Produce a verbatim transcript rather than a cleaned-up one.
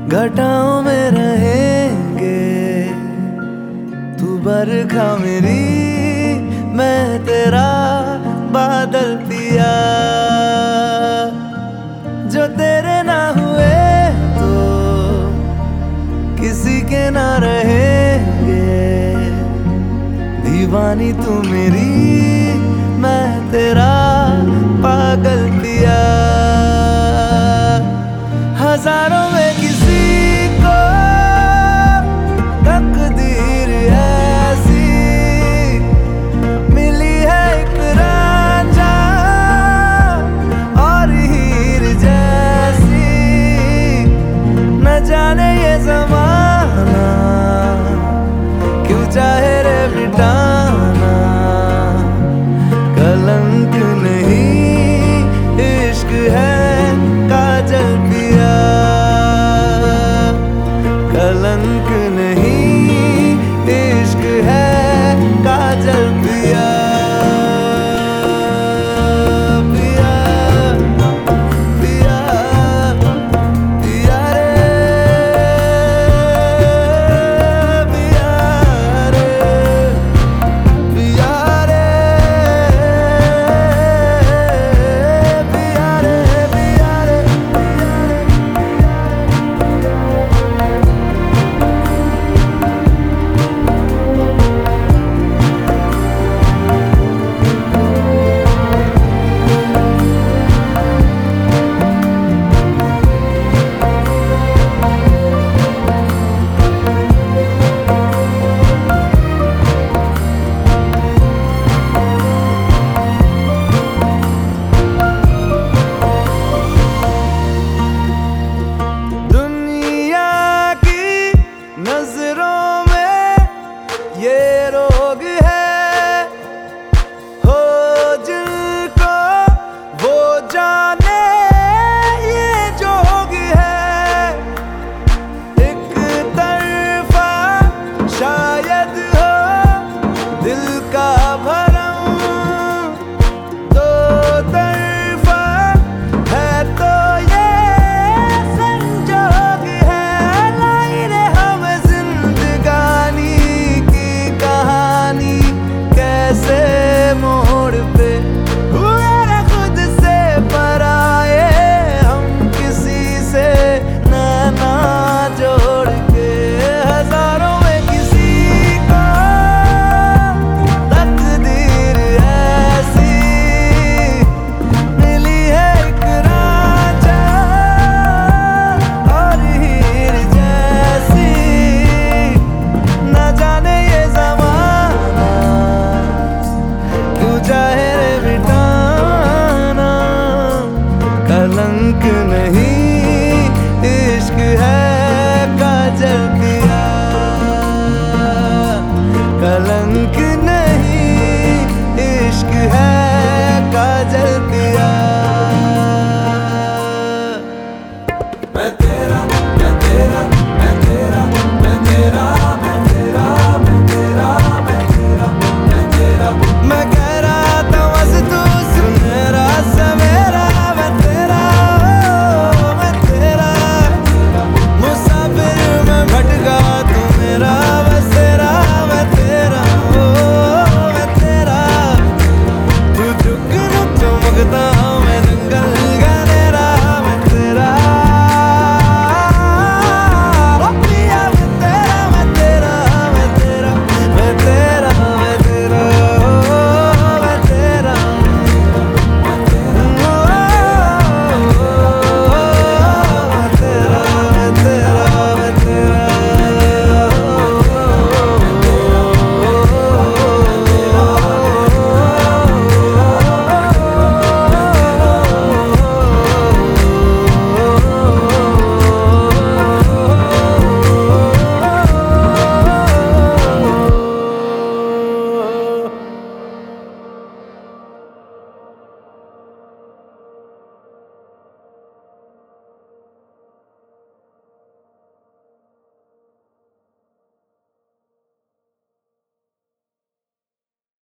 घटाओं में रहेंगे, तू बरखा मेरी, मैं तेरा बादल पिया। जो तेरे ना हुए तो किसी के ना रहेंगे, दीवानी तू मेरी, मैं तेरा पागल पिया। हजारों में किसी को तकदीर ऐसी मिली है, एक रांझा और हीर जैसी। न जाने ये ज़माना क्यों चाहे रे मिटाना, कलंक नहीं इश्क है काजल पिया। कलंक नहीं इश्क है काजल पिया। पिया पिया पिया रे, पिया रे, पिया रे, पिया रे, पिया रे। नजरों में ये रोग है, हो जिनको वो जाने ये जोग है। एक तरफा शायद हो दिल का भरम, दो तरफा है तो ये संजोग है। लाई रे हम जिंदगानी की कहानी, कैसे मोड़ पे हुए रे खुद से पराए, हम किसी से नैना जोड़ के। हजारों में किसी को तकदीर ऐसी मिली है, एक रांझा और हीर जैसी। न जाने ये ज़माना क्यों चाहे रे मिटाना, कलंक